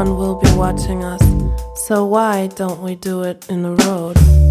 Everyone will be watching us, so why don't we do it in the road?